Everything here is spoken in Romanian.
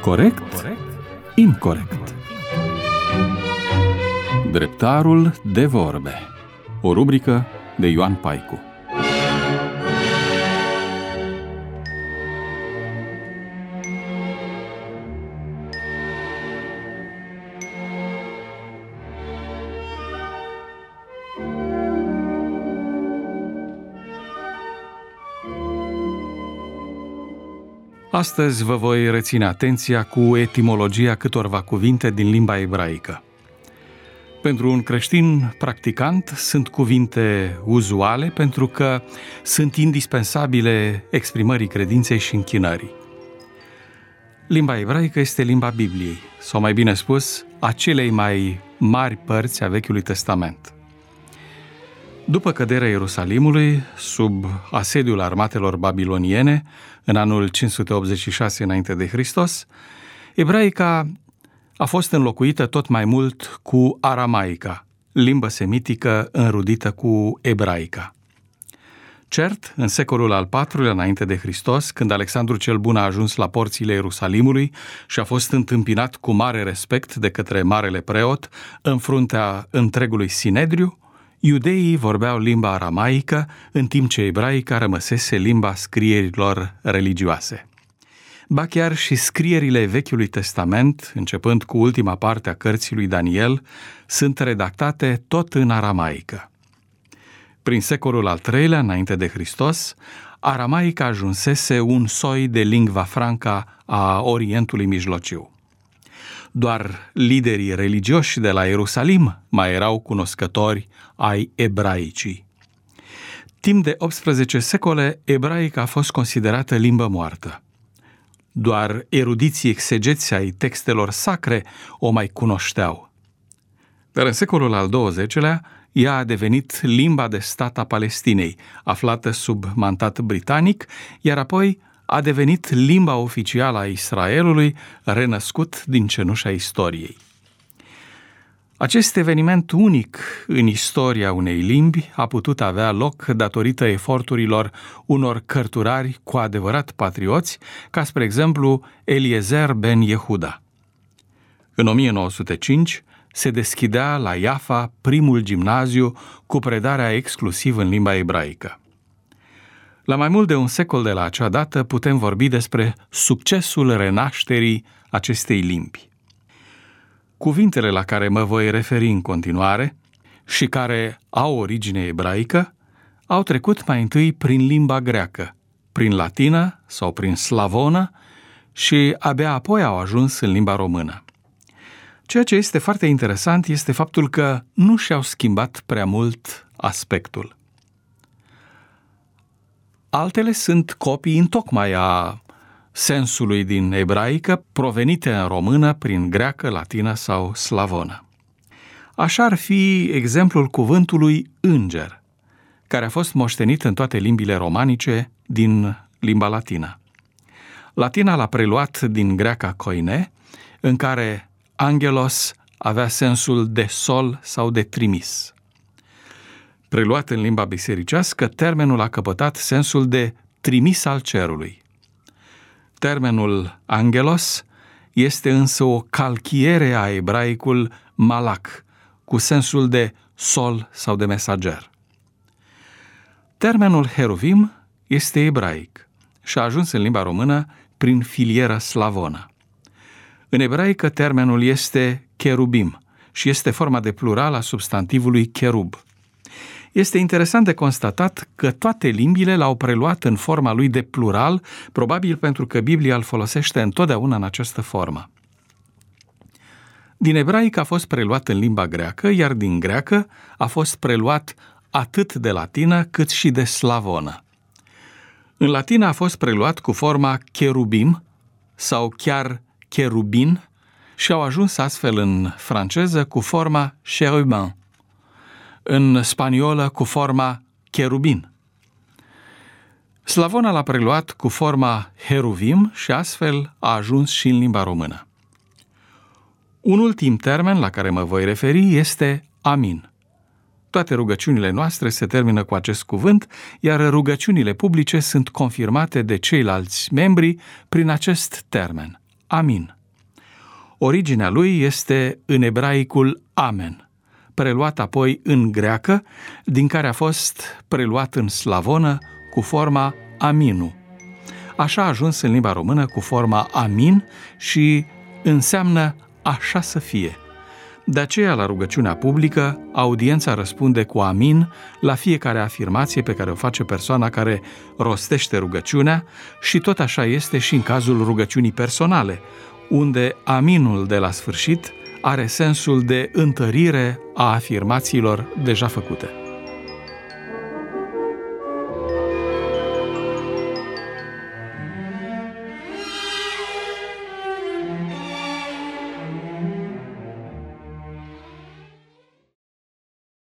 Corect? Incorect. Dreptarul de vorbe. O rubrică de Ioan Paicu. Astăzi vă voi reține atenția cu etimologia câtorva cuvinte din limba ebraică. Pentru un creștin practicant sunt cuvinte uzuale pentru că sunt indispensabile exprimării credinței și închinării. Limba ebraică este limba Bibliei, sau mai bine spus, a celei mai mari părți a Vechiului Testament. După căderea Ierusalimului, sub asediul armatelor babiloniene, în anul 586 înainte de Hristos, ebraica a fost înlocuită tot mai mult cu aramaica, limbă semitică înrudită cu ebraica. Cert, în secolul al IV-lea înainte de Hristos, când Alexandru cel Bun a ajuns la porțile Ierusalimului și a fost întâmpinat cu mare respect de către marele preot în fruntea întregului Sinedriu, iudeii vorbeau limba aramaică, în timp ce ebraica rămăsese limba scrierilor religioase. Ba chiar și scrierile Vechiului Testament, începând cu ultima parte a cărții lui Daniel, sunt redactate tot în aramaică. Prin secolul al III-lea înainte de Hristos, aramaica ajunsese un soi de lingua franca a Orientului Mijlociu. Doar liderii religioși de la Ierusalim mai erau cunoscători ai ebraicii. Timp de 18 secole, ebraica a fost considerată limbă moartă. Doar erudiții exegeți ai textelor sacre o mai cunoșteau. Dar în secolul al XX-lea, ea a devenit limba de stat a Palestinei, aflată sub mandat britanic, iar apoi a devenit limba oficială a Israelului, renăscut din cenușa istoriei. Acest eveniment unic în istoria unei limbi a putut avea loc datorită eforturilor unor cărturari cu adevărat patrioți, ca spre exemplu Eliezer ben Yehuda. În 1905 se deschidea la Iafa primul gimnaziu cu predarea exclusiv în limba ebraică. La mai mult de un secol de la acea dată putem vorbi despre succesul renașterii acestei limbi. Cuvintele la care mă voi referi în continuare și care au origine ebraică au trecut mai întâi prin limba greacă, prin latină sau prin slavonă și abia apoi au ajuns în limba română. Ceea ce este foarte interesant este faptul că nu și-au schimbat prea mult aspectul. Altele sunt copii întocmai a sensului din ebraică, provenite în română prin greacă, latină sau slavonă. Așa ar fi exemplul cuvântului înger, care a fost moștenit în toate limbile romanice din limba latină. Latina l-a preluat din greaca koine, în care angelos avea sensul de sol sau de trimis. Preluat în limba bisericească, termenul a căpătat sensul de trimis al cerului. Termenul angelos este însă o calchiere a ebraicul malak, cu sensul de sol sau de mesager. Termenul heruvim este ebraic și a ajuns în limba română prin filieră slavonă. În ebraică termenul este cherubim și este forma de plural a substantivului cherub. Este interesant de constatat că toate limbile l-au preluat în forma lui de plural, probabil pentru că Biblia îl folosește întotdeauna în această formă. Din ebraică a fost preluat în limba greacă, iar din greacă a fost preluat atât de latină cât și de slavonă. În latină a fost preluat cu forma cherubim sau chiar cherubin și au ajuns astfel în franceză cu forma cherubin. În spaniolă cu forma cherubin. Slavona l-a preluat cu forma heruvim și astfel a ajuns și în limba română. Un ultim termen la care mă voi referi este amin. Toate rugăciunile noastre se termină cu acest cuvânt, iar rugăciunile publice sunt confirmate de ceilalți membri prin acest termen, amin. Originea lui este în ebraicul amen, preluat apoi în greacă, din care a fost preluat în slavonă cu forma aminu. Așa a ajuns în limba română cu forma amin și înseamnă așa să fie. De aceea, la rugăciunea publică, audiența răspunde cu amin la fiecare afirmație pe care o face persoana care rostește rugăciunea și tot așa este și în cazul rugăciunii personale, unde aminul de la sfârșit are sensul de întărire a afirmațiilor deja făcute.